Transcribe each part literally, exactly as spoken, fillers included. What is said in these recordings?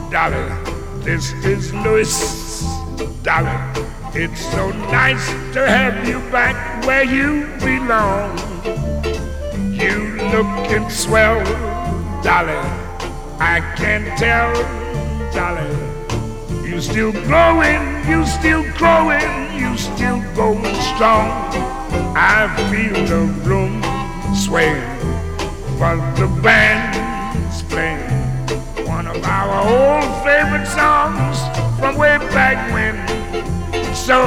Dolly, this is Louis. Dolly, it's so nice to have you back where you belong. You looking swell, Dolly, I can tell, Dolly. You still growing, you still growing, you still going strong. I feel the room sway while the band's playing one of our old favorite songs from way back when. So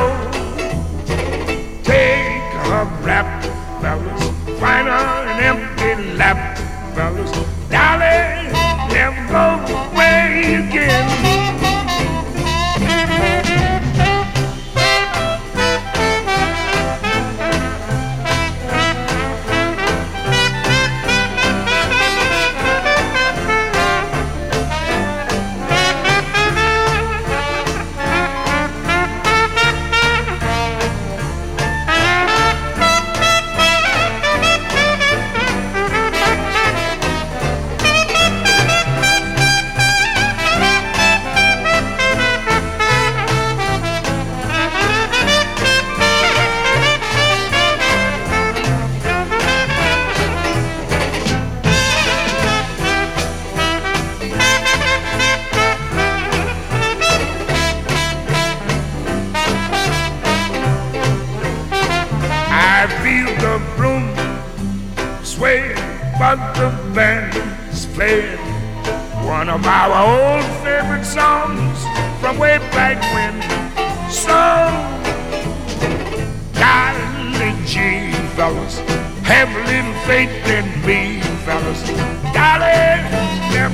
take a rap, fellas, find her an empty lap, fellas. Dolly, never go away again. I feel the room sway, but the band's playing one of our old favorite songs from way back when. So, golly gee, fellas, have a little faith in me, fellas. Golly, never